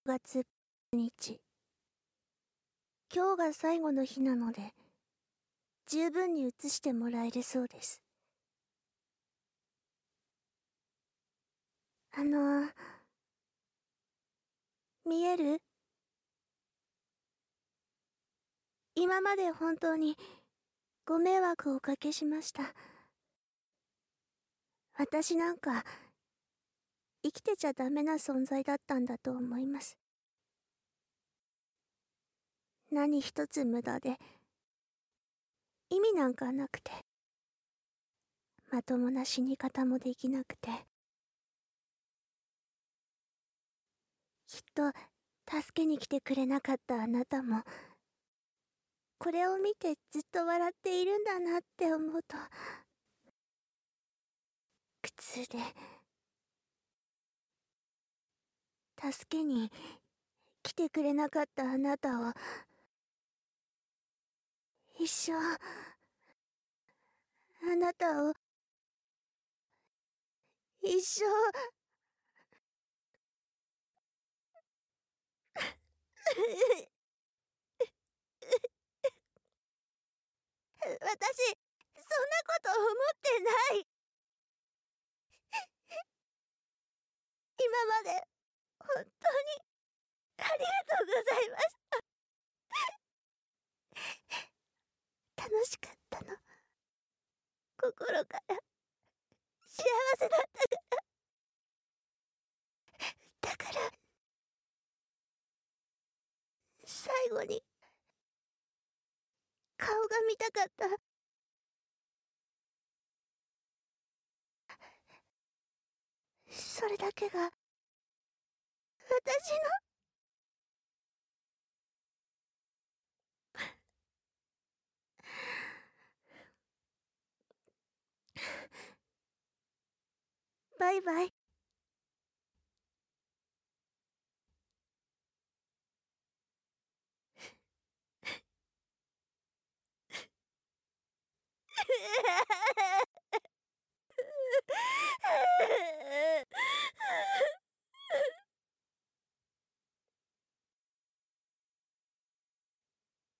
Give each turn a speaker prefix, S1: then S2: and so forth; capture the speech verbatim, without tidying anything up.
S1: がつにち。今日が最後の日なので、十分に映してもらえるそうです。あの、見える？今まで本当にご迷惑をおかけしました。私なんか生きてちゃダメな存在だったんだと思います。何一つ無駄で意味なんかなくて、まともな死に方もできなくて、きっと助けに来てくれなかったあなたもこれを見てずっと笑っているんだなって思うと苦痛で、助けに来てくれなかったあなたを一生、あなたを一生私、そんなこと思ってない。今まで本当にありがとうございました。楽しかったの。心から幸せだったから。だから最後に顔が見たかった。それだけが私のバイバイ。